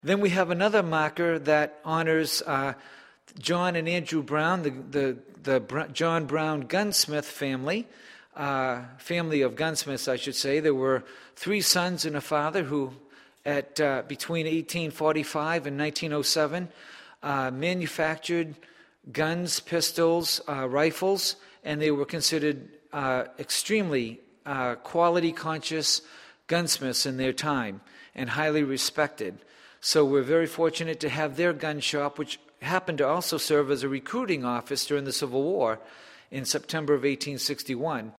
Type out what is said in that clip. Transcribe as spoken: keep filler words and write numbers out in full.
Then we have another marker that honors uh, John and Andrew Brown, the, the, the Br- John Brown gunsmith family, uh, family of gunsmiths, I should say. There were three sons and a father who, at uh, between eighteen forty-five and nineteen oh seven, uh, manufactured guns, pistols, uh, rifles, and they were considered uh, extremely uh, quality-conscious gunsmiths in their time and highly respected. So we're very fortunate to have their gun shop, which happened to also serve as a recruiting office during the Civil War in September of eighteen sixty-one.